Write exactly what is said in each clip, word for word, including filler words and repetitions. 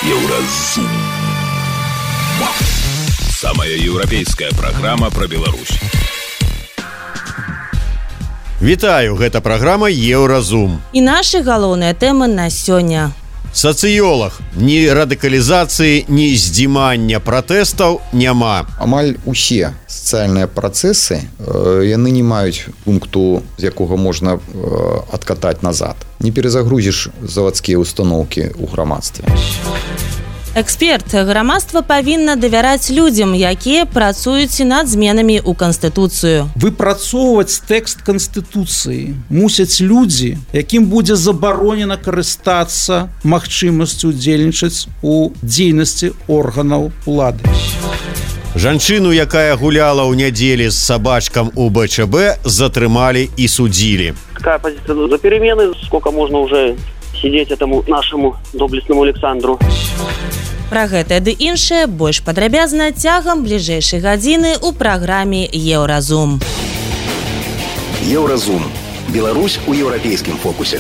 Еўразум. Самая еўрапейская праграма пра Беларусь. Вітаю, гэта праграма Еўразум. І нашы галоўныя тэмы на сёння. Сацыёлаг. Ні радыкалізацыі, ні здзімання пратэстаў няма. Амаль усе сацыяльныя працэсы, яны не маюць пункту, з якога можна адкатаць назад. Не перазагрузіш завадскія установкі ў грамадстве. Эксперт, грамадства павінна давяраць людзям, якія працуюць над зменамі ў Канстытуцыю. Выпрацоўваць тэкст Канстытуцыі мусяць людзі, якім будзе забаронена карыстацца магчымасцю удзельнічаць у дзейнасці органаў улады. Жанчыну, якая гуляла ў нядзелі з сабачкам у бэ чэ бэ, затрымалі і судзілі. Какая позиция за перемены? Сколько можно уже сидеть этому нашему доблестному Александру? Пра гэта ды іншае больш падрабязна цягам бліжэйшай гадзіны ў праграме Еўразум. Еўразум. Беларусь у еўрапейскім фокусе.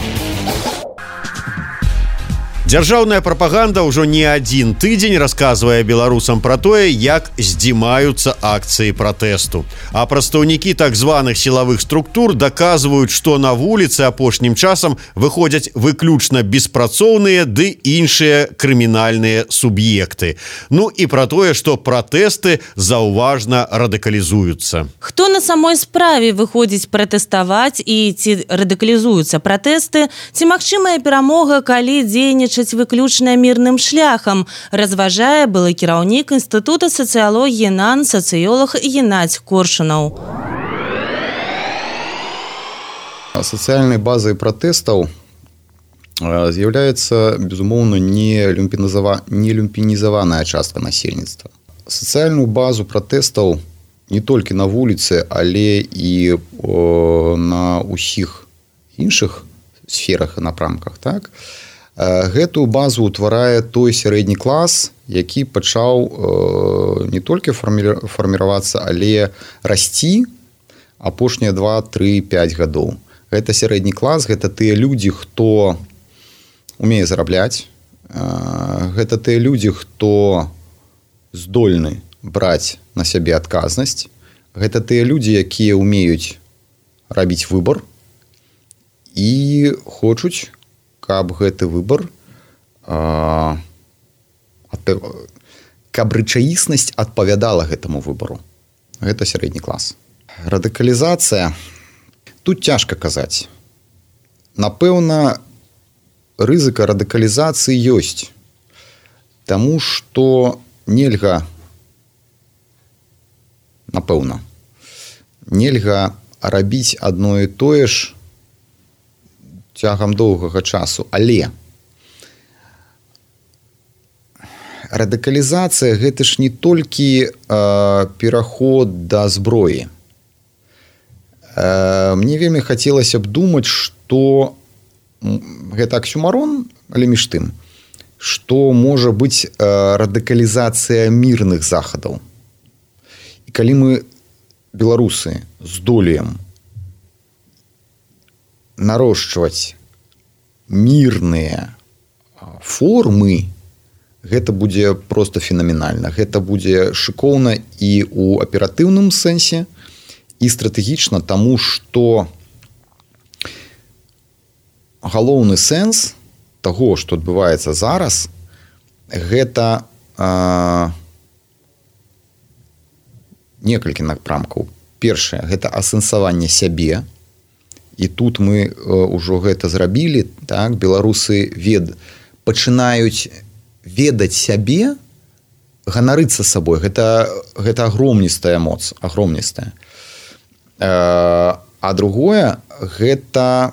Дзяржаўная прапаганда ўжо не адзін тыдзень расказвае беларусам пра тое, як здзімаюцца акцыі пратэсту. А прадстаўнікі так званых сілавых структур даказваюць, што на вуліцы апошнім часам выходзяць выключна беспрацоўныя ды іншыя крымінальныя суб'екты. Ну і пра тое, што пратэсты заўважна радыкалізуюцца. Хто на самой справе выходзіць пратэставаць і ці радыкалізуюцца пратэсты, ці магчымая перамога, калі дзейнічаць выключна мірным шляхам, разважае былы кіраўнік Інстытута сацыялогіі НАН сацыёлаг Геннадзь Коршунаў. Сацыяльнай базай пратэстаў з'яўляецца, безумоўна, не люмпінізаваная частка насельніцтва. Сацыяльную базу пратэстаў не толькі на вуліцы, але і на ўсіх іншых сферах і напрамках, так? Гэтую базу ўтварае той сярэдні клас, які пачаў не толькі фарміравацца, але расці апошнія два, тры, пяць гадоў. Гэта сярэдні клас, гэта тыя людзі, хто умее зарабляць, гэта тыя людзі, хто здольны браць на сябе адказнасць, гэта тыя людзі, якія умеюць рабіць выбар і хочуць, каб гэты выбар, каб рэчаіснасць адпавядала гэтаму выбару. Гэта сярэдні клас. Радыкалізацыя. Тут цяжка казаць. Напэўна, рызыка радыкалізацыі ёсць. Таму што нельга, напэўна, нельга рабіць адно і тое ж цягам доўгага часу. Але радыкалізацыя гэта ж не толькі э, пераход да зброі. Э, мне вельмі хацелася б думаць, што гэта аксюмарон, але між тым, што можа быць э, радыкалізацыя мірных захадаў. І калі мы, беларусы, здолеем нарошчваць мірныя формы, гэта будзе проста фенаменальна. Гэта будзе шыкоўна і ў аператыўным сэнсе, і стратэгічна, таму што галоўны сэнс таго, што адбываецца зараз, гэта а, некалькі напрамкаў. Першае, гэта асэнсаванне сябе. І тут мы ўжо гэта зрабілі, так, беларусы вед... пачынаюць ведаць сябе, ганарыцца сабой. Гэта, гэта агромністая моц, агромністая. А другое, гэта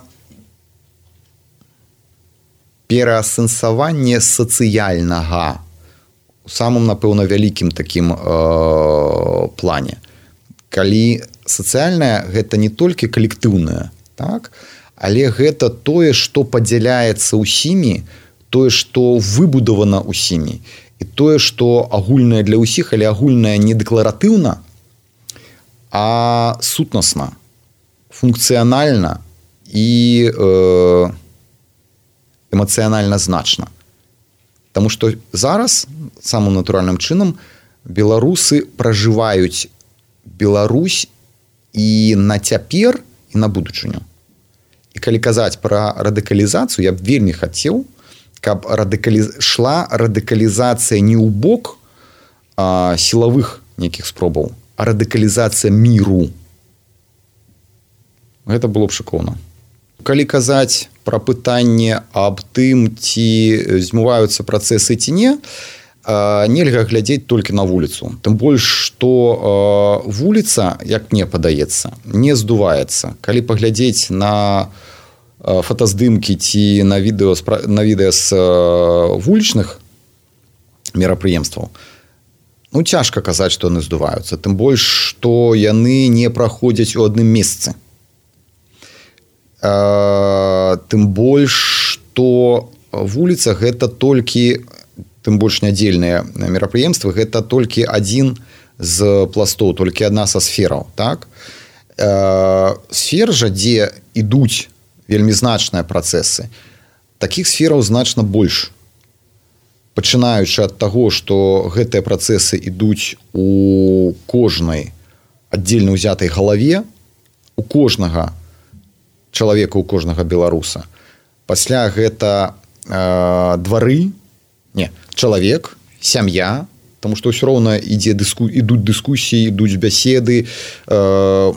пераасэнсаванне сацыяльнага у самым, напэўна, вялікім такім э, плане. Калі сацыяльнае, гэта не толькі калектыўнае, так? Але гэта тое, што падзяляецца ўсімі, тое, што выбудавана ўсімі, і тое, што агульнае для ўсіх, але агульнае не дэкларатыўна, а сутнасна, функцыянальна і э, эмацыянальна значна. Таму што зараз самым натуральным чынам беларусы пражываюць Беларусь і на цяпер, і на будучыню. І калі казаць пра радыкалізацыю, я б вельмі хацеў, каб радыкаліз... шла радыкалізацыя не ў бок а, сілавых нейкіх спробаў, а радыкалізацыя міру. Гэта было б шыкоўна. Калі казаць пра пытанне аб тым, ці змываюцца працэсы ці не, нельга глядзець толькі на вуліцу. Тым больш, што вуліца, як мне падаецца, не здуваецца. Калі паглядзець на фотаздымкі ці на відэо, на відэа з вулічных мерапрыемстваў, ну, цяжка казаць, што яны здуваюцца. Тым больш, што яны не праходзяць у адным месцы. Тым больш, што вуліца гэта толькі, тым больш нядзельныя мерапрыемствы, гэта толькі адзін з пластоў, толькі адна са сфераў. Так? Сфер жа, дзе ідуць вельмі значныя працэсы, такіх сфераў значна больш. Пачынаючы ад таго, што гэтыя працэсы ідуць у кожнай аддзельна ўзятай галаве, у кожнага чалавека, у кожнага беларуса. Пасля гэта э, двары, не, чалавек, сям'я, тому што ўсё роўна ідзе дыску, ідуць дыскусіі, ідуць бяседы, э,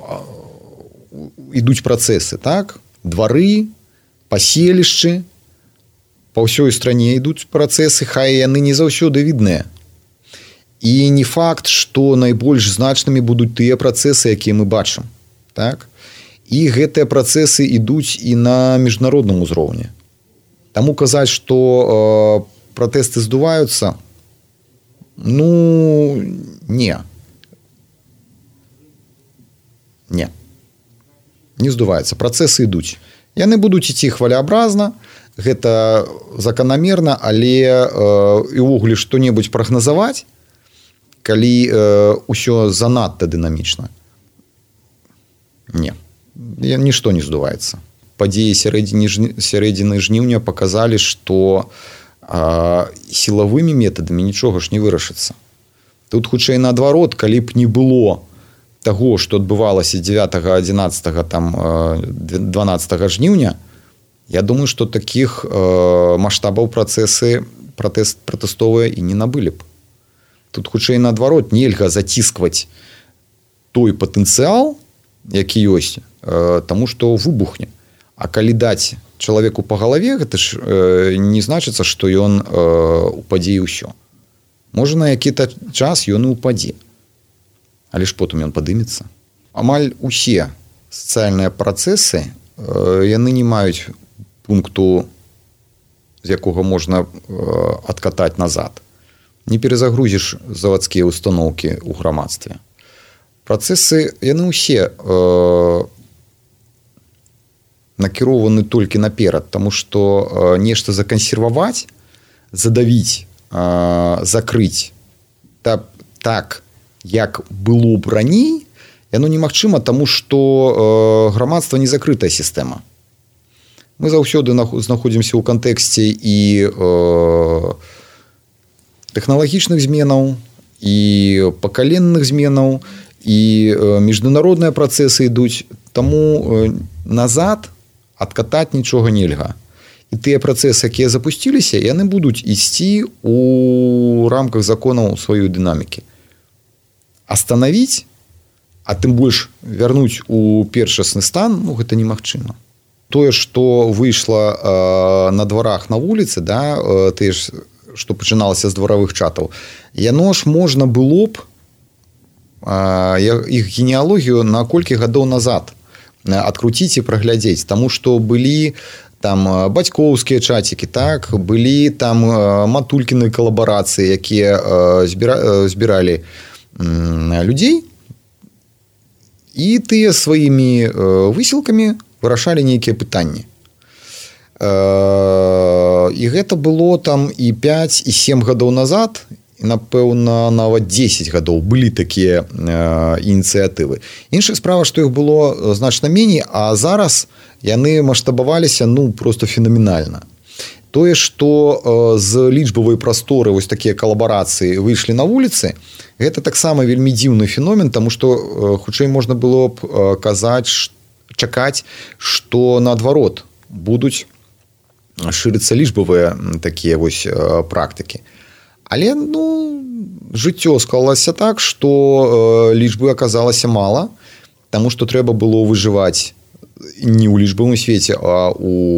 ідуць працэсы, так? Двары, паселішчы, па ўсёй стране ідуць працэсы, хай яны не заўсёды відныя. І не факт, што найбольш значнымі будуць тыя працэсы, якія мы бачым, так? І гэтыя працэсы ідуць і на міжнародным узроўні. Таму казаць, што э, пратэсты здуваюцца, ну, не. Не. Не здуваецца. Працэсы ідуць. Яны будуць ісці хвалеабразна, гэта заканамерна, але э, і ўвогуле што-небудзь прагназаваць, калі э, ўсё занадта дынамічна. Не. Нішто не здуваецца. Падзеі сярэдзіны жніўня паказалі, што а, сілавымі метадамі нічога ж не вырашыцца. Тут хутчэй наадварот, калі б не было таго, што адбывалася дзевятага, адзінаццатага, там, дванаццатага жніўня, я думаю, што такіх э, маштабаў працэсы пратэст, пратэстовыя і не набылі б. Тут хутчэй наадварот нельга заціскваць той патэнцыял, які ёсць, э, таму што выбухне. А калі даць чалавеку па галаве, гэта ж э, не значыцца, што ён э, упадзе і ўсё. Можа, на які-то час ён і упадзе. Але ж потым ён падымецца. Амаль усе сацыяльныя працэсы, э, яны не маюць пункту, з якога можна э, адкатаць назад. Не перезагрузіш завадскія установкі ў грамадстве. Працэсы, яны ўсе э, накірованы толькі наперад, таму што э, нешта закансерваваць, задавіць, э, закрыць та, так, як было б раней, яно немагчыма, таму што э, грамадства не закрытая сістэма. Мы заўсёды знаходзімся ў кантэксце і э, тэхналагічных зменаў, і пакаленных зменаў, і э, міжнародныя працэсы ідуць, таму э, назад адкатаць нічога нельга. І тыя працэсы, якія запусціліся, яны будуць ісці у рамках законаў сваёй дынамікі. Астанавіць, а тым больш вярнуць у першасны стан, ну, гэта немагчыма. Тое, што выйшла э, на дварах на вуліцы, да, э, тыя ж, што пачыналася з дваравых чатаў, яно ж можна было б э, іх генеалогію на колькі гадоў назад адкруціць і праглядзець, таму што былі там бацькоўскія чацікі, так, былі там матулькіны калабарацыі, якія збіра, збіралі людзей, і тыя сваімі высілкамі вырашалі нейкія пытанні. І гэта было там і пяць, і сем гадоў назад, і, напэўна, нават дзесяць гадоў былі такія э, ініцыятывы. Іншая справа, што іх было значна меней, а зараз яны маштабаваліся, ну, просто фенаменальна. Тое, што з лічбавай прасторы вось такія калабарацыі выйшлі на вуліцы, гэта таксама вельмі дзіўны феномен, таму што хутчэй можна было б казаць, чакаць, што наадварот будуць шырыцца лічбавыя такія вось практыкі. Але, ну, жыццё склалася так, што лічбы аказалася мала, таму што трэба было выжываць не ў лічбавым свеце, а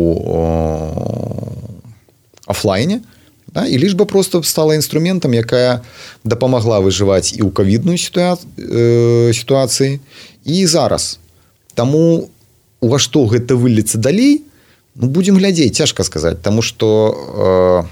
ў офлайне, да? І лічба просто стала інструментам, якая дапамагла выжываць і ў ковіднай сітуацыі, і зараз. Таму ува што гэта выльецца далей, ну, будзем глядзець, цяжка сказаць, таму што э,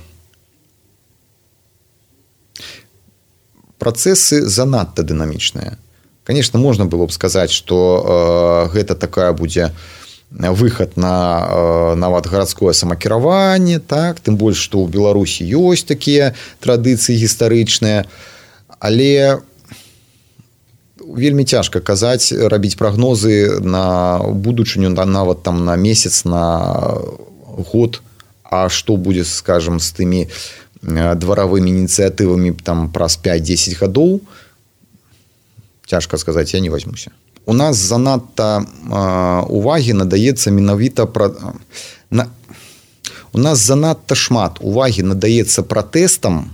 працэсы занадта дынамічныя. Конечно, можна было б сказаць, што э, гэта такая будзе выхад на нават гарадское самакіраванне, так, тым больш, што ў Беларусі ёсць такія традыцыі гістарычныя, але вельмі цяжка казаць, рабіць прагнозы на будучыню, нават там на месяц, на год, а што будзе, скажем, з тымі дваравымі ініцыятывамі там праз пяць-дзесяць гадоў, цяжка сказаць, я не возьмуся. У нас занадта э, увагі надаецца менавіта пра... на... у нас занадта шмат увагі надаецца пратэстам,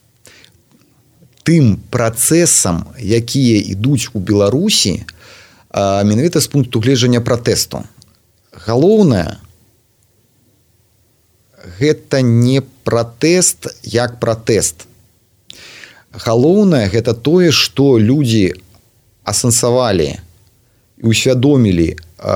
тым працэсам, якія ідуць у Беларусі, э, менавіта з пункту гледжання пратэсту. Галоўнае, гэта не пратэст як пратэст. Галоўнае, гэта тое, што людзі асэнсавалі і усвядомілі э,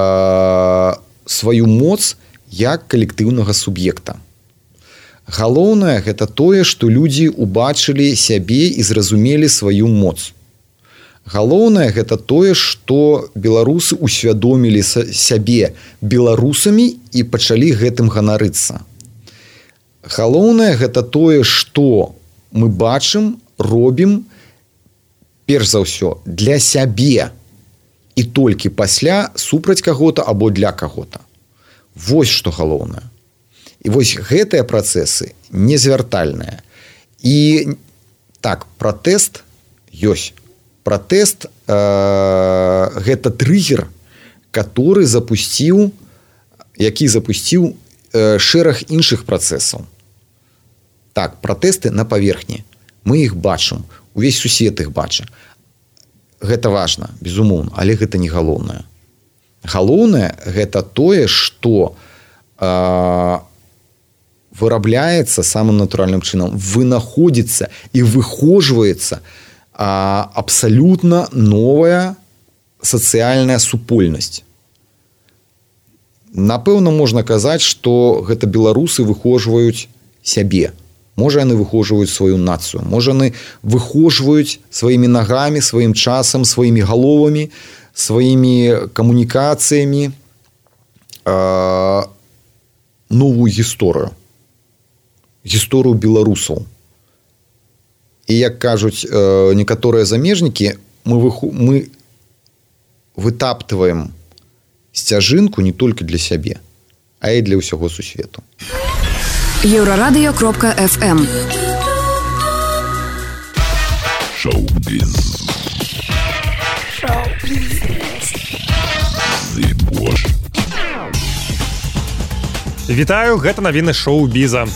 сваю моц як калектыўнага суб'екта. Галоўнае, гэта тое, што людзі ўбачылі сябе і зразумелі сваю моц. Галоўнае, гэта тое, што беларусы усвядомілі сябе беларусамі і пачалі гэтым ганарыцца. Галоўнае, гэта тое, што мы бачым, робім, перш за ўсё, для сябе і толькі пасля супраць каго-то або для каго-то. Вось што галоўнае. І вось гэтыя працэсы незвяртальныя. І так, пратэст ёсць. Пратэст э, гэта трыгер, который запусціў, які запусціў э, шэраг іншых працэсаў. Так, пратэсты на паверхні. Мы іх бачым, увесь сусвет іх бачыць. Гэта важна, безумоўна, але гэта не галоўнае. Галоўнае гэта тое, што э, вырабляецца самым натуральным чынам, вынаходзіцца і выхожваецца э, абсалютна новая сацыяльная супольнасць. Напэўна, можна казаць, што гэта беларусы выхожваюць сябе. Можа, яны выхожваюць сваю нацыю. Можа, яны выхожваюць сваімі нагамі, сваім часам, сваімі галовамі, сваімі камунікацыямі э, новую гісторыю. Гісторыю беларусаў. І, як кажуць э, некаторыя замежнікі, мы, выху... мы вытаптываем сцяжынку не толькі для сябе, а і для ўсяго сусвету. Еўрарадыё кропка эф эм. Шоу-біз. Вітаю, гэта навіны шоу-біза.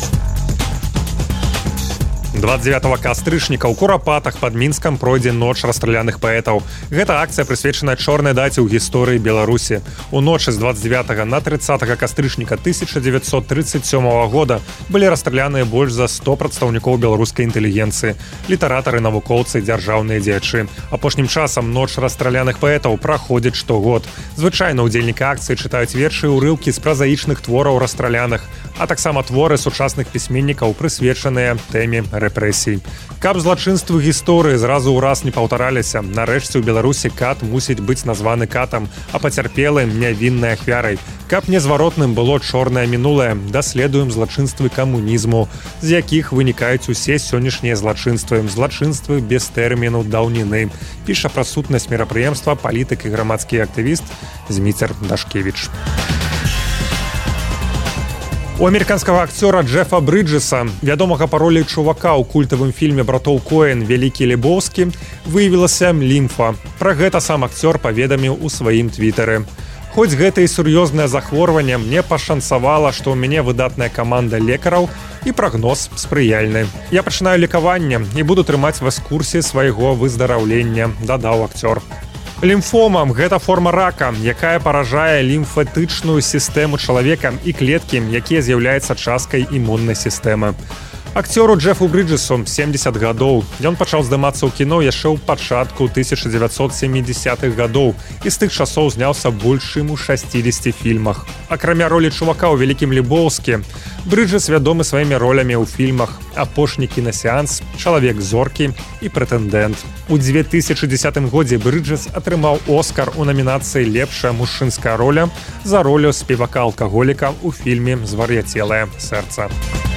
двадцать девятого кастрычніка ў Курапатах пад Мінскам пройдзе ноч расстраляных паэтаў. Гэта акцыя прысвечаная чорнай даце ў гісторыі Беларусі. У ночы з двадцать девятого на тридцатого кастрычніка тысяча девятьсот тридцать седьмого года былі расстраляныя больш за сто прадстаўнікоў беларускай інтэлігенцыі, літаратары, навукоўцы, дзяржаўныя дзеячы. Апошнім часам ноч расстраляных паэтаў праходзіць штогод. Звычайна ўдзельнікі акцыі чытаюць вершы і ўрыўкі з празаічных твораў расстраляных, а таксама творы сучасных пісьменнікаў, прысвечаныя тэме рэпрэсій. Каб злачынствы гісторыі зразу ў раз не паўтараліся, нарэшце ў Беларусі кат мусіць быць названы катам, а пацярпелым нявіннай ахвярай. Каб незваротным было чорнае мінулае, даследуем злачынствы камунізму, з якіх вынікаюць усе сённяшнія злачынствы, злачынствы без тэрміну даўніны. Піша пра сутнасць мерапрыемства палітык і грамадскі актывіст Зміцер Дашкевіч. У амерыканскага акцёра Джефа Брыджеса, вядомага па ролі чувака ў культавым фільме братоў Коэн «Вялікі Лебоўскі», выявілася лімфа. Пра гэта сам акцёр паведаміў у сваім твітары. Хоць гэта і сур'ёзнае захворванне, мне пашанцавала, што ў мяне выдатная каманда лекараў і прагноз спрыяльны. Я пачынаю лекаванне і буду трымаць вас у курсе свайго выздараўлення, дадаў акцёр. Лімфома – гэта форма рака, якая паражае лімфатычную сістэму чалавека і клеткі, якія з'яўляюцца часткай імуннай сістэмы. Акцёру Джефу Брыджесу семьдесят гадоў. Ён пачаў здымацца ў кіно яшчэ ў пачатку тысяча дзевяцьсот сямідзясятых гадоў і з тых часоў зняўся больш чым у шасцідзесяці фільмах. Акрамя ролі чувака ў «Вялікім Лебоўскі», Брыджес вядомы сваімі ролямі ў фільмах «Апошні кінасеанс», «Чалавек зоркі» і «Прэтэндэнт». У дзве тысячы дзесятым годзе Брыджес атрымаў Оскар у намінацыі «Лепшая мужчынская роля» за ролю спевака-алкаголіка ў фільме «Звар'яцелае сэрца».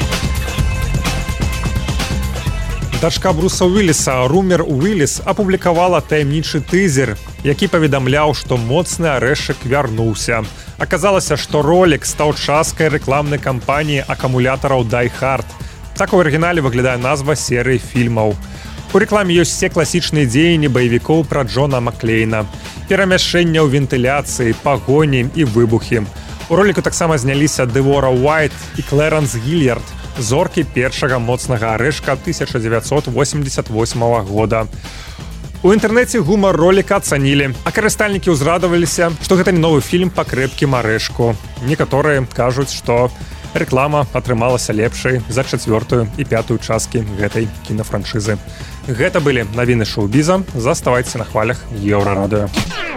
Дачка Бруса Уиллиса, Румер Уиллис, апублікавала таямнічы тызер, які паведамляў, што моцны арэшак вярнуўся. Аказалася, што ролік стаў часткай рэкламнай кампаніі акумулятараў Die Hard. Так у арыгінале выглядае назва серыі фільмаў. У рэкламе ёсць все класічныя дзеянні баевікоў пра Джона Маклейна. Перамяшчэння ў вентыляцыі, пагоні і выбухі. У роліку таксама зняліся Дэвора Уайт і Клэрэнс Гільярд, зоркі першага моцнага арэшка тысяча дзевяцьсот восемьдесят восьмага года. У інтэрнэце гумар роліка ацанілі, а карыстальнікі ўзрадаваліся, што гэта не новы фільм па крэпкім арэшку. Некаторыя кажуць, што рэклама атрымалася лепшай за чацвёртую і пятую часткі гэтай кінафраншызы. Гэта былі навіны шоу-біза. Заставайцеся на хвалях Еўрарадыё.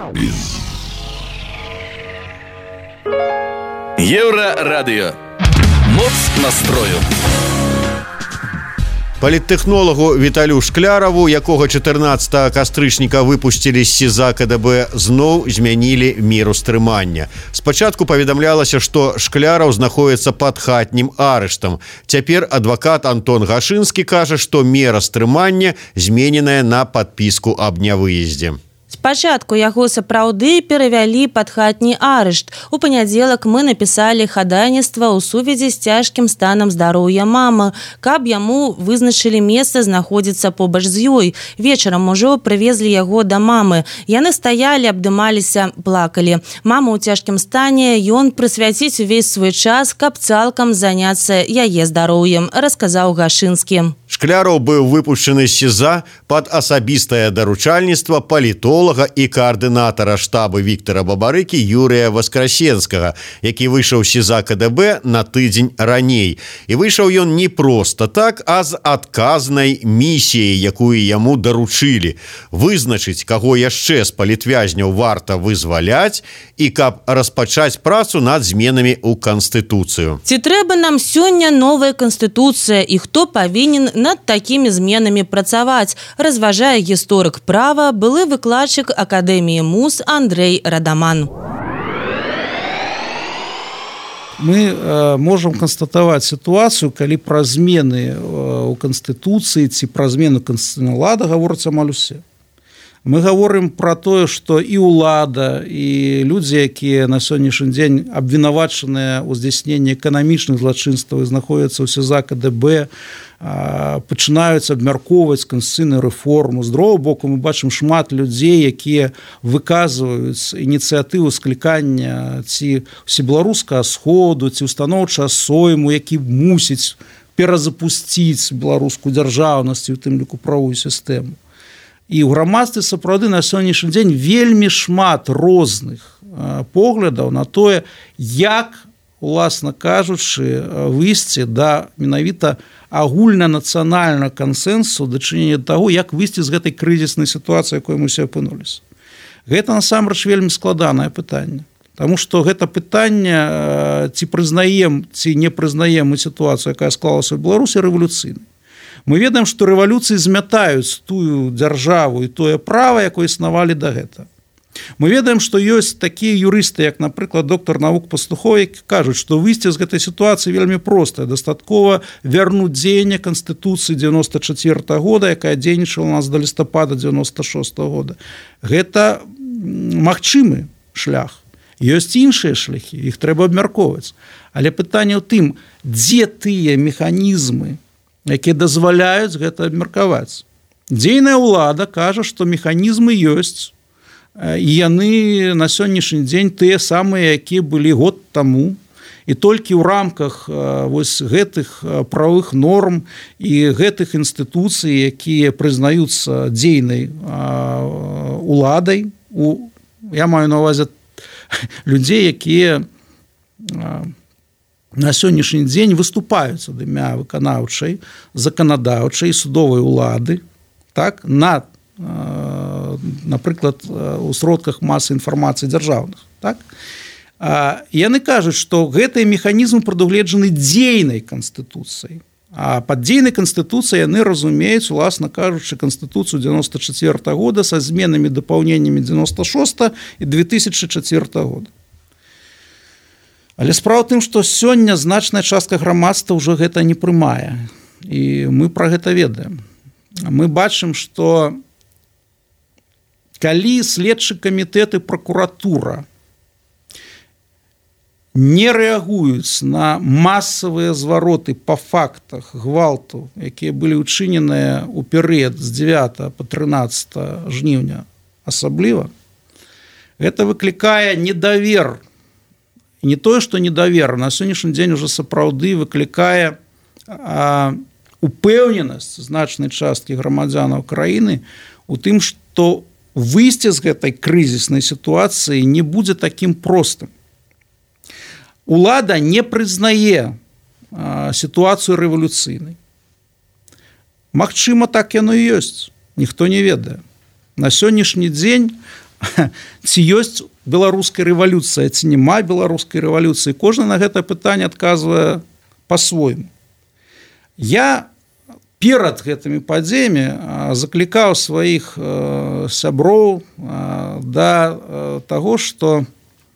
Еўрарадыё. Моц настрою. Паліттэхнолагу Віталю Шкляраву, якога чатырнаццатага кастрычніка выпусцілі з СІЗА КДБ, зноў змянілі меру стрымання. Спачатку паведамлялася, што Шкляраў знаходіцца пад хатнім арыштам. Цяпер адвакат Антон Гашынскі кажа, што мера стрымання змененая на падпіску аб нявыездзе. Спачатку яго сапраўды перавялі пад хатні арышт. У панядзелак мы напісалі хадайніцтва ў сувязі з цяжкім станам здароўя мамы, каб яму вызначылі месца знаходзіцца побач з ёй. Вечарам ужо прывезлі яго да мамы. Яны стаялі, абдымаліся, плакалі. Мама ў цяжкім стане, ён прысвяціць увесь свой час, каб цалкам заняцца яе здароўем, расказаў Гашынскі. Шкляраў быў выпушчаны з СІЗА пад асабістае даручальніцтва палітолага і каардынатара штаба Віктара Бабарыкі Юрыя Васкрасенскага, які выйшаў з СІЗА КДБ на тыдзень раней. І выйшаў ён не проста так, а з адказнай місіяй, якую яму даручылі. Вызначыць, каго яшчэ з палітвязняў варта вызваляць і каб распачаць працу над зменамі ў Канстытуцыю. Ці трэба нам сёння новая Канстытуцыя і хто павінен над такімі зменамі працаваць, разважае гісторык права, былы выкладчык Акадэміі МУЗ Андрэй Радаман. Мы э, можам канстатаваць сітуацыю, калі пра змены э, ў Канстытуцыі ці пра змену канстытуцыйнага лада гаворыць амаль усе. Мы гаворым пра тое, што і ўлада, і людзі, якія на сённяшні дзень абвінавачаныя ў здзяйсненні эканамічных злачынстваў і знаходзяцца ў СІЗА КДБ, пачынаюць абмяркоўваць канстытуцыйную рэформу. З другога боку, мы бачым шмат людзей, якія выказваюць ініцыятыву склікання ці усебеларускага сходу, ці устаноўчага сойму, які мусіць перазапусціць беларускую дзяржаўнасць, у тым ліку правовую сістэму. І ў грамадстве сапраўды на сённяшні дзень вельмі шмат розных поглядаў на тое, як, уласна кажучы, выйсці да менавіта агульнанацыянальнага кансэнсусу дачынення да таго, як выйсці з гэтай крызіснай сітуацыі, якой мы ўсе апынуліся. Гэта насамрэч вельмі складанае пытанне. Таму што гэта пытанне, ці прызнаем, ці не прызнаем мы сітуацыю, якая склалася ў Беларусі, рэвалюцыйнай. Мы ведаем, што рэвалюцыі змятаюць тую дзяржаву і тое права, якое існавалі да гэта. Мы ведаем, што ёсць такія юрысты, як, напрыклад, доктар навук Пастухоў, які кажуць, што выйсці з гэтай сітуацыі вельмі простае. Дастаткова вярнуць дзеянне Канстытуцыі дзевяносто чацвёртага года, якая дзейнічала у нас да лістапада дзевяносто шостага года. Гэта магчымы шлях. Ёсць іншыя шляхі, іх трэба абмяркоўваць. Але пытанне ў тым, дзе тыя механізмы, якія дазваляюць гэта абмеркаваць. Дзейная ўлада кажа, што механізмы ёсць, і яны на сённяшні дзень тыя самыя, якія былі год таму, і толькі ў рамках вось гэтых правовых норм і гэтых інстытуцый, якія прызнаюцца дзейнай уладай, у, я маю на ўвазе людзей, якія на сённяшні дзень выступаюць ад імя выканаўчай, заканадаўчай, судовай улады, так, на, напрыклад, у сродках масы інфармацыі дзяржаўных, так? Яны кажуць, што гэтыя механізмы прадугледжаны дзейнай канстытуцыяй. А пад дзейнай канстытуцыяй яны разумеюць, уласна кажучы, канстытуцыю дзевяносто четвёртого года са зменамі дапаўненнямі дзевяносто шостого і две тысячи четвёртого года. Але справа ў тым, што сёння значная частка грамадства ўжо гэта не прымае. І мы пра гэта ведаем. Мы бачым, што калі следчы камітэт і пракуратура не рэагуюць на масавыя звароты па фактах гвалту, якія былі ўчыненыя ў перыяд з дзевятага па трынаццатае жніўня асабліва, гэта выклікае недавер. І не тое, што недавер, на сённяшні дзень уже сапраўды выклікае а, упэўненасць значнай часткі грамадзянаў краіны у тым, што выйсце з гэтай крызіснай сітуацыі не будзе такім простым. Улада не прызнае а, сітуацыю рэвалюцыйнай. Магчыма, так яно і ёсць. Ніхто не ведае. На сённяшні дзень ці ёсць беларуская рэвалюцыя, ці няма беларускай рэвалюцыі. Кожны на гэта пытанне адказвае па-свойму. Я перад гэтымі падзеямі заклікаў сваіх а, сяброў а, да а, таго, што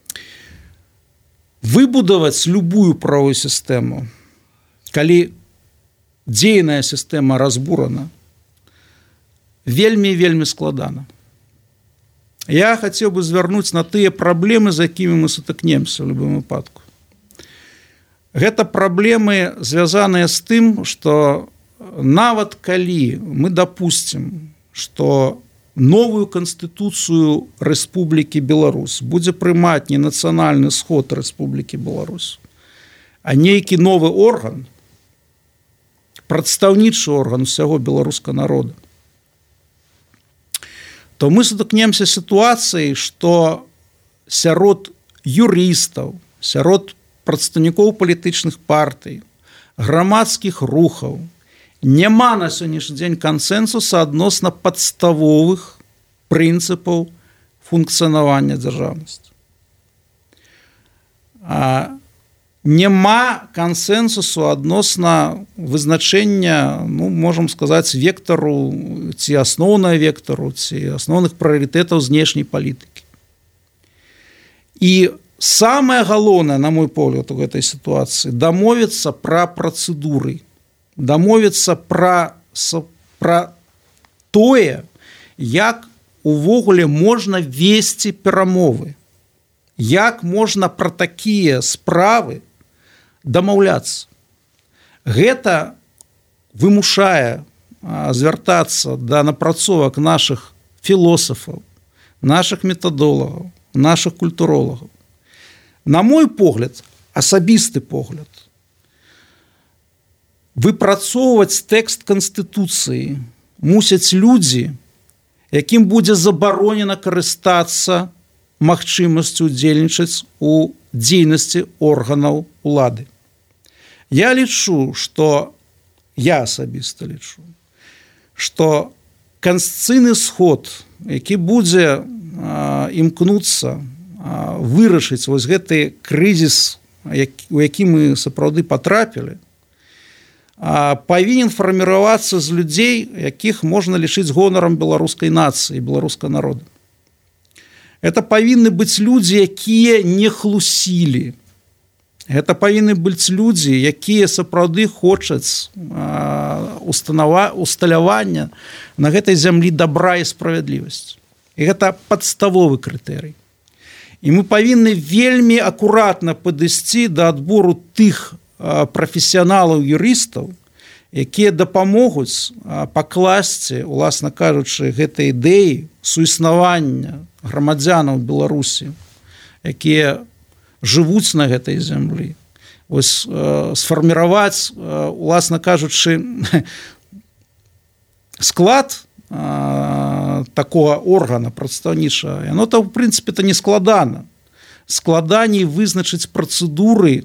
выбудаваць любую правовую сістэму, калі дзейная сістэма разбурана, вельмі-вельмі складана. Я хацеў бы звярнуць на тыя праблемы, з якімі мы сутыкнемся ў любым выпадку. Гэта праблемы, звязаныя з тым, што нават калі мы дапусцім, што новую канстытуцыю Рэспублікі Беларусь будзе прымаць не нацыянальны сход Рэспублікі Беларусь, а нейкі новы орган, прадстаўнічы орган усяго беларускага народа, то мы сутыкнемся сітуацыяй, што сярод юрыстаў, сярод прадстаўнікоў палітычных партый, грамадскіх рухаў няма на сённяшні дзень кансэнсуса адносна падставовых прынцыпаў функцыянавання дзяржаўнасці. А няма кансэнсусу адносна вызначэння, ну, можам сказаць, вектару ці асноўнага вектару, ці асноўных прыярытэтаў знешняй палітыкі. І самае галоўнае, на мой погляд, у гэтай сітуацыі дамовіцца пра працэдуры, дамовіцца пра, пра тое, як увогуле можна весці перамовы, як можна пра такія справы дамаўляцца. Гэта вымушае звяртацца да напрацовак нашых філосафаў, нашых метадолагаў, нашых культуролагаў. На мой погляд, асабісты погляд, выпрацоўваць тэкст Канстытуцыі мусяць людзі, якім будзе забаронена карыстацца магчымасцю удзельнічаць у дзейнасці органаў улады. Я лічу, што я асабіста лічу, што канстытуцыйны сход, які будзе а, імкнуцца а, вырашыць вось гэты крызіс, які, у які мы сапраўды патрапілі, павінен фарміравацца з людзей, якіх можна лічыць гонарам беларускай нацыі, беларускага народа. Это павінны быць людзі, якія не хлусілі. Гэта павінны быць людзі, якія сапраўды хочуць усталявання на гэтай зямлі дабра і справядлівасць. І гэта падставовы крытэрый. і мы павінны вельмі акуратна падысці да адбору тых прафесіяналаў юрыстаў, якія дапамогуць пакласці, уласна кажучы, гэтай ідэі суіснавання грамадзянаў Беларусі, якія жывуць на гэтай зямлі. Вось сфарміраваць, уласна кажучы, склад такога органа прадстаўнічага, яно там, в прынцыпе, то не складана. Складаней вызначыць працэдуры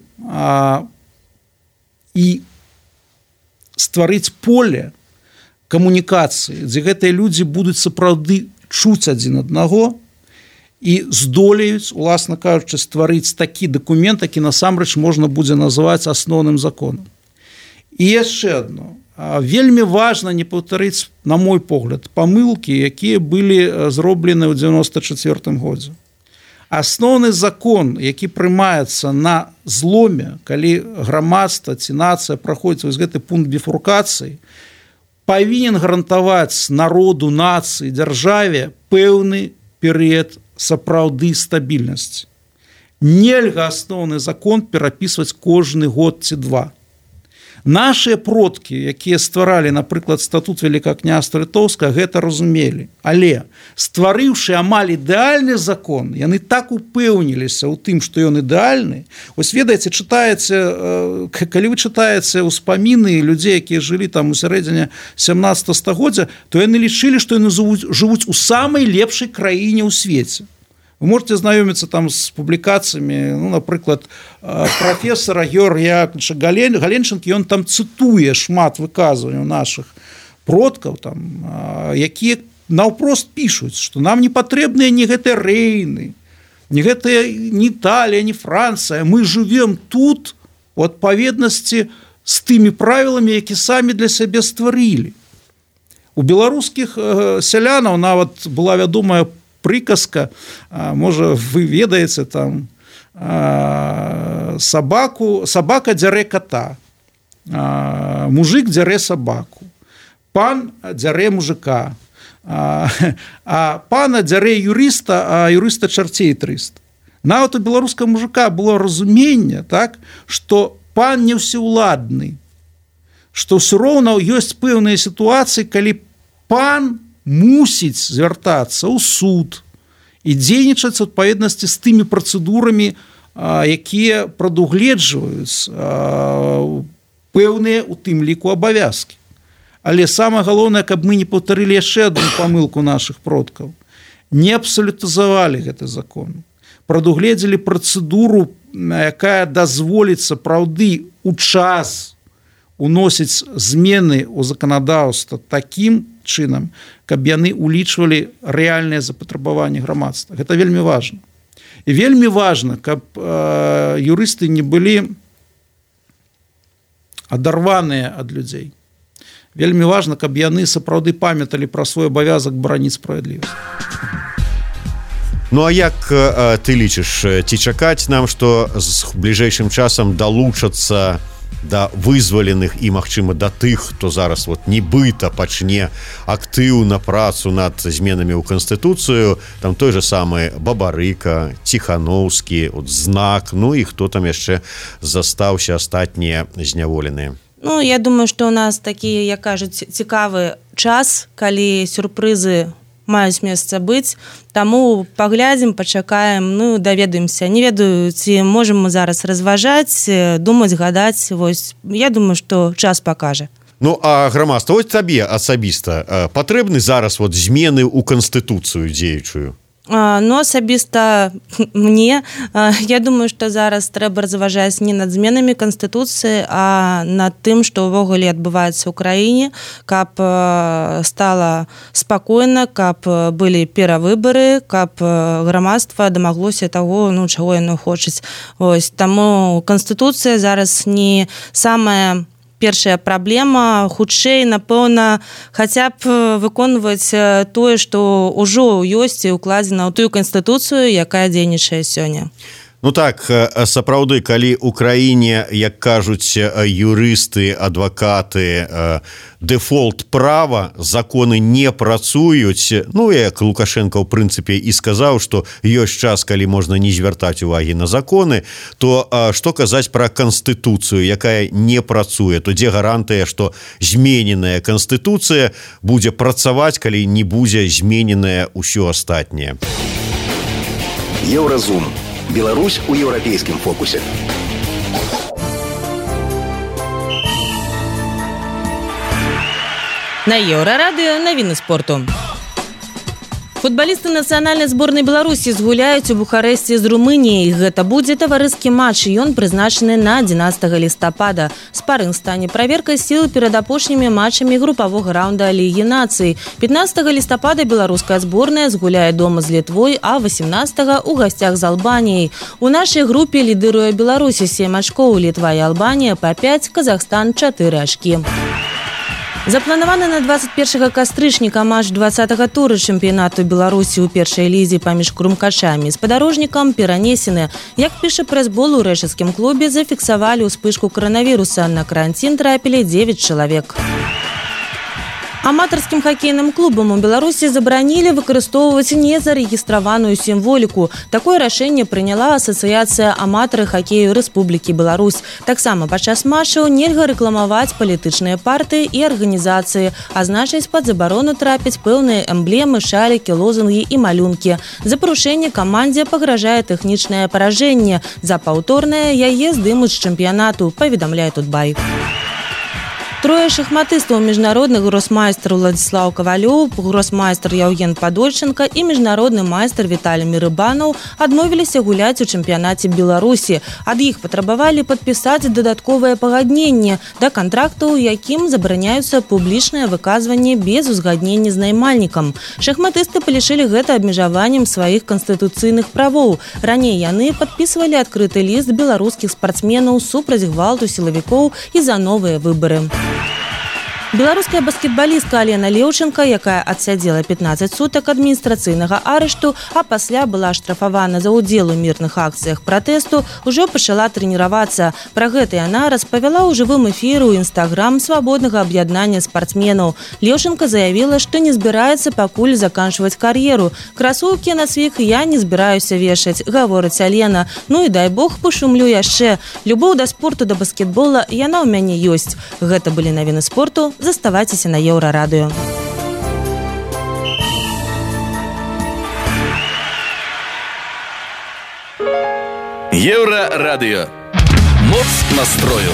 і стварыць поле камунікацыі, дзе гэтыя людзі будуць сапраўды чуць адзін аднаго і здолеюць, уласна кажучы, стварыць такі дакумент, які насамрэч можна будзе назваць асноўным законам. І яшчэ адно. Вельмі важна не паўтарыць, на мой погляд, памылкі, якія былі зроблены ў дзевяноста чацвёртым годзе. Асноўны закон, які прымаецца на зломе, калі грамадства ці нацыя праходзіць вось гэты пункт біфуркацыі, павінен гарантаваць народу, нацыі, дзяржаве пэўны перыяд сапраўды стабільнасці. Нельга асноўны закон перапісваць кожны год ці два. Нашыя продкі, якія стваралі, напрыклад, статут Вялікага княства Літоўскага, гэта разумелі. Але, стварыўшы амаль ідэальны закон, яны так упэўніліся ў тым, што ён ідэальны. Вось, ведаеце, чытаеце, калі вы чытаеце ўспаміны людзей, якія жылі там у сярэдзіне сямнаццатага стагоддзя, то яны лічылі, што яны жывуць у самай лепшай краіне ў свеце. Вы можете знаёміцца там з публікацыямі, ну, напрыклад, прафесара Георгія Галенчынкі, ён там цытуе шмат выказванняў нашых продкаў, там, якія наўпрост пішуць, што нам не патрэбныя ні гэтыя Рэйны, ні гэтая ні Італія, ні Францыя. Мы жывем тут у адпаведнасці з тымі правіламі, які самі для сябе стварылі. У беларускіх сялянаў нават была вядомая прыказка, можа, вы ведаеце там, сабаку, сабака дзярэ кота, мужик дзярэ сабаку, пан дзярэ мужика, а пана дзярэ юрыста, а юрыста чарцей трыста. Нават у беларускага мужика было разуменне, так, што пан не ўсеўладны, што ўсё роўна ёсць пэўныя сітуацыі, калі пан мусіць звяртацца ў суд і дзейнічаць у адпаведнасці з тымі працэдурамі, якія прадугледжваюць пэўныя у тым ліку абавязкі. Але самае галоўнае, каб мы не паўтарылі яшчэ адну памылку нашых продкаў. Не абсалютызавалі гэты закон. Прадугледзелі працэдуру, якая дазволіць сапраўды у час уносіць змены ў заканадаўства такім чынам, каб яны улічвалі рэальныя запатрабаванні грамадства. Гэта вельмі важна. І вельмі важна, каб э, юрысты не былі адарваныя ад людзей. Вельмі важна, каб яны сапраўды памяталі пра свой абавязак бараніць справядлівасць. Ну а як э, ты лічыш, ці чакаць нам, што з бліжэйшым часам далучацца да вызваленых і, магчыма, да тых, хто зараз вот нібыта пачне актыўна працу над зменамі ў Канстытуцыю, там той же самы Бабарыка, Ціхановскі, от, Знак, ну і хто там яшчэ застаўся, астатнія зняволеныя? Ну, я думаю, што ў нас такі, як кажуць, цікавы час, калі сюрпрызы маюць месца быць, таму паглядзім, пачакаем, ну, даведаемся. Не ведаю, ці можам мы зараз разважаць, думаць, гадаць, вось, я думаю, што час пакажа. Ну, а грамадства, вось табе асабіста патрэбны зараз вот змены ў Канстытуцыю дзеючую? Ну, асабіста мне, я думаю, што зараз трэба разважаць не над зменамі Канстытуцыі, а над тым, што ўвогуле адбываецца ў краіне, каб стала спакойна, каб былі перавыбары, каб грамадства дамаглося таго, ну, чаго яно хочуць. Ось, таму Канстытуцыя зараз не самая першая праблема, хутчэй, напэўна, хаця б выконваць тое, што ўжо ёсць і ўкладзена ў тую Канстытуцыю, якая дзейнічае сёння. Ну так, сапраўды, калі ў краіне, як кажуць юрысты, адвакаты, дэфолт права, законы не працуюць, ну, як Лукашенко, ў прынцыпе, і сказаў, што ёсць час, калі можна не звяртаць увагі на законы, то што казаць пра Канстытуцыю, якая не працуе, то дзе гарантыя, што змененая Канстытуцыя будзе працаваць, калі не будзе змененае ўсё астатняе. Еўразум. Беларусь у еўрапейскім фокусе. На Еўрарадыё навіны спорту. Футбалісты нацыянальнай зборнай Беларусі згуляюць у Бухарэсце з Румыніяй. Гэта будзе таварыскі матч, ён прызначаны на адзінаццатага лістапада. Спарынг стане праверкай сіл перад апошнімі матчамі групавога раунда Лігі нацый. пятнаццатага лістапада беларуская зборная згуляе дома з Літвой, а васемнаццатага ў гасцях з Албаніяй. У нашай групе лідыруе Беларусі сем ачкоў, Літва і Албанія па пяць, Казахстан чатыры ачкі. Запланаваны на двадцать першага кастрычніка матч двадцатага тура чэмпіянату Беларусі ў першай лізе паміж крумкачамі і спадарожнікам перанесены. Як піша прэс-бол, у рэчыцкім клубе зафіксавалі ўспышку каранавіруса. На каранцін трапілі дзевяць чалавек. Аматарскім хакейным клубам у Беларусі забаранілі выкарыстоўваць незарэгістраваную сімволіку. Такое рашэнне прыняла Асацыяцыя аматары хакею Рэспублікі Беларусь. Таксама падчас матчаў нельга рэкламаваць палітычныя партыі і арганізацыі, а значыць, пад забарону трапіць пэўныя эмблемы, шалікі, лозунгі і малюнкі. За парушэнне камандзе пагражае тэхнічнае паражэнне. За паўторнае яе здымуць з чэмпіянату, паведамляе Тутбай. Трое шахматыстаў, міжнародны гросмайстер Уладзіслаў Кавалёў, гросмайстер Яўген Падольченко і міжнародны майстар Віталій Мірыбанаў адмовіліся гуляць у чэмпіянаце Беларусі. Ад іх патрабавалі падпісаць дадатковае пагадненне да кантракту, у якім забараняюцца публічнае выказванне без узгаднення з наймальнікам. Шахматысты палічылі гэта абмежаваннем сваіх канстытуцыйных правоў. Раней яны падпісвалі адкрыты ліст беларускіх спартсменаў супраць гвалту сілавікоў і за новыя выбары. Беларуская баскетбалістка Алена Леўченка, якая адсядзела пятнаццаць сутак адміністрацыйнага арышту, а пасля была штрафавана за ўдзел у мірных акцыях пратэсту, ужо пачала трэніравацца. Пра гэта яна распавяла ў жывым эфіры ў інстаграм свабоднага аб'яднання спартсменаў. Леўченка заявіла, што не збіраецца пакуль заканчваць кар'еру. Красоўкі на свіх я не збіраюся вешаць, гаворыць Алена. Ну і дай Бог пашумлю яшчэ. Любоў да спорту, да баскетбола яна ў мяне ёсць. Гэта былі навіны спорту. Заставайцеся на Еўрарадыё. Еўрарадыё. Моц настрою.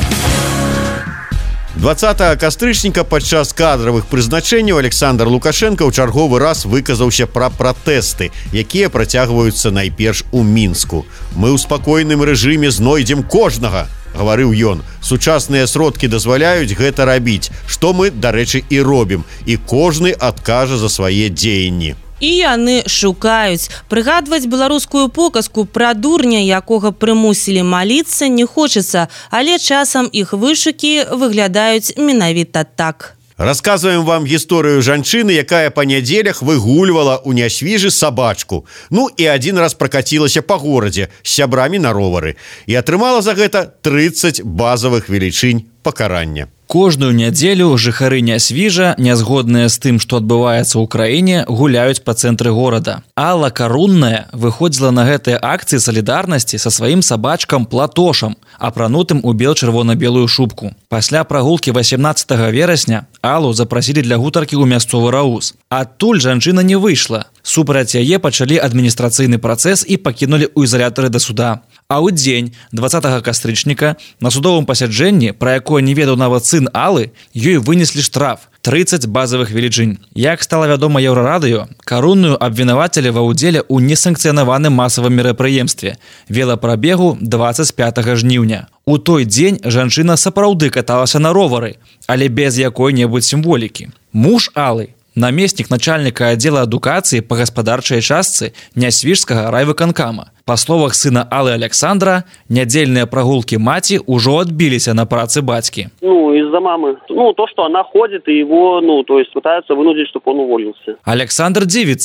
двадцатага кастрычніка падчас кадравых прызначэнняў Александр Лукашенко ў чарговы раз выказаўся пра пратэсты, якія працягваюцца найперш у Мінску. Мы ў спакойным рэжыме знойдзем кожнага, гаварыў ён. Сучасныя сродкі дазваляюць гэта рабіць, што мы, дарэчы, і робім, і кожны адкажа за свае дзеянні. І яны шукаюць. Прыгадваць беларускую показку пра дурня, якога прымусілі маліцца, не хочацца, але часам іх вышукі выглядаюць менавіта так. Расказваем вам гісторыю жанчыны, якая па нядзелях выгульвала ў нясвіжы сабачку. Ну і адзін раз пракацілася па горадзе з сябрамі на ровары і атрымала за гэта трыццаць базавых велічынь пакарання. Кожную нядзелю жыхары Нясвіжа, нязгодныя з тым, што адбываецца ў краіне, гуляюць па цэнтры горада. Алла Карунная выходзіла на гэтыя акцыі салідарнасці са сваім сабачкам Платошам, апранутым у бел-чырвона-белую шубку. Пасля прагулкі васемнаццатага верасня Аллу запрасілі для гутаркі ў мясцовы рауз. Адтуль жанчына не выйшла. Супраць яе пачалі адміністрацыйны працэс і пакінулі ў ізалятары да суда. А ў дзень двадцатага кастрычніка на судовым пасяджэнні, пра якое не ведаў нават сын Аллы, ёй вынеслі штраф трыццаць базавых велічынь. Як стала вядома Еўрарадыё, Карунную абвінавацілі ва ўдзеле ў несанкцыянаваным масавым мерапрыемстве велапрабегу двадцать пятага жніўня. У той дзень жанчына сапраўды каталася на ровары, але без якой-небудзь сімволікі. Муж Аллы, намеснік начальніка аддзела адукацыі па гаспадарчай частцы Нясвіжскага райвыканкама. Па словах сына Аллы Александра, нядзельныя прагулкі маці ўжо адбіліся на працы бацькі. Ну, из-за мамы. Ну, то, что она ходит, и его, ну, то есть пытаются вынудить, чтобы он уволился. Александр дзівіцца.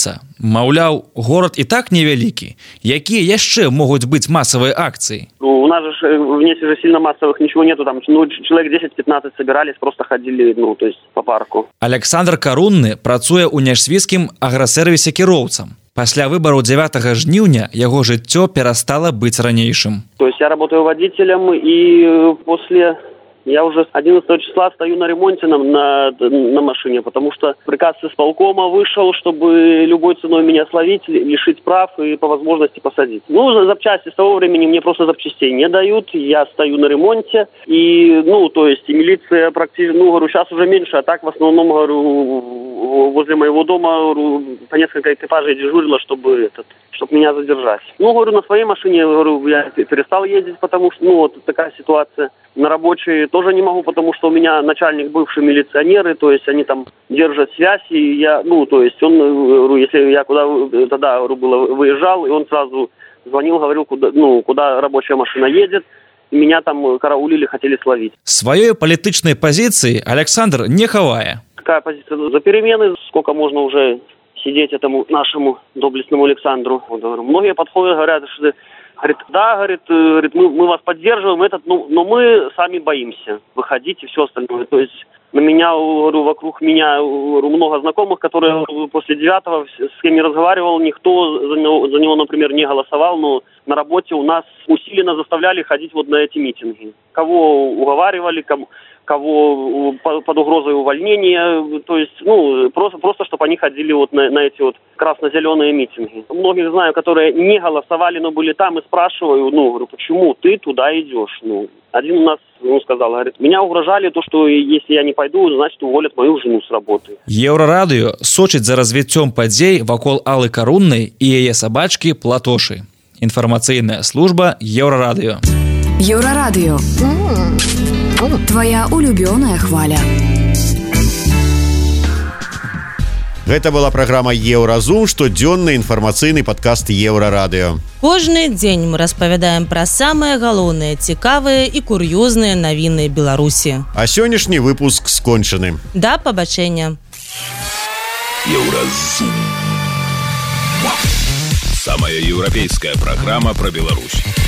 Маўляў, горад і так невялікі. Якія яшчэ могуць быць масавыя акцыі? Ну, у нас же в Несе же сильно массовых ничего нету. Там ну, человек десять-пятнадцать собирались, просто ходили, ну, то есть по парку. Александр Карунны працуе ў няшвіцкім аграсервісе кіроўцам. Пасля выбару дзевятага жніўня яго жыццё перастала быць ранейшым. То есть я работаю водителем, и после... Я уже одиннадцатого числа стою на ремонте на, на, на машине, потому что приказ исполкома вышел, чтобы любой ценой меня словить, лишить прав и по возможности посадить. Ну, запчасти с того времени мне просто запчастей не дают, я стою на ремонте, и, ну, то есть, и милиция практически, ну, говорю, сейчас уже меньше, а так в основном, говорю, возле моего дома, говорю, по несколько экипажей дежурило, чтобы этот... чтобы меня задержать. Ну, говорю, на своей машине, говорю, я перестал ездить, потому что, ну, вот такая ситуация. На рабочей тоже не могу, потому что у меня начальник бывший милиционеры, то есть они там держат связь, и я, ну, то есть он, говорю, если я куда тогда, говорю, было, выезжал, и он сразу звонил, говорил, куда, ну, куда рабочая машина едет, и меня там караулили, хотели словить. Своей политичной позиции Александр не хавае. Какая позиция? За перемены, сколько можно уже сидеть этому нашему доблестному Александру. Вот, говорю, многие подходят, говорят, что, говорит, да, говорит, говорит мы, мы вас поддерживаем, этот, ну, но мы сами боимся выходить и все остальное. То есть на меня, говорю, вокруг меня, говорю, много знакомых, которые после девятого с кем не разговаривал, никто за него, за него, например, не голосовал, но на работе у нас усиленно заставляли ходить вот на эти митинги. Кого уговаривали, кому... кого под угрозой увольнения, то есть, ну, просто, просто чтобы они ходили вот на, на эти вот красно-зеленые митинги. Многих знаю, которые не голосовали, но были там, и спрашиваю, ну, говорю, почему ты туда идешь? Ну, один у нас, ну, сказал, говорит, меня угрожали, то, что если я не пойду, значит, уволят мою жену с работы. Еўрарадыё сочыць за развіццём падзей вакол Аллы Каруннай і яе сабачкі Платошы. Інфармацыйная служба Еўрарадыё. Еўрарадыё. Твоя улюбёная хваля. Гэта была праграма Еўразум, штодзённы інфармацыйны падкаст Еўрарадыё. Кожны дзень мы распавядаем пра самыя галоўныя, цікавыя і кур'ёзныя навіны Беларусі. А сённяшні выпуск скончаны. Да пабачэння. Еўразум. Самая еўрапейская праграма пра Беларусь.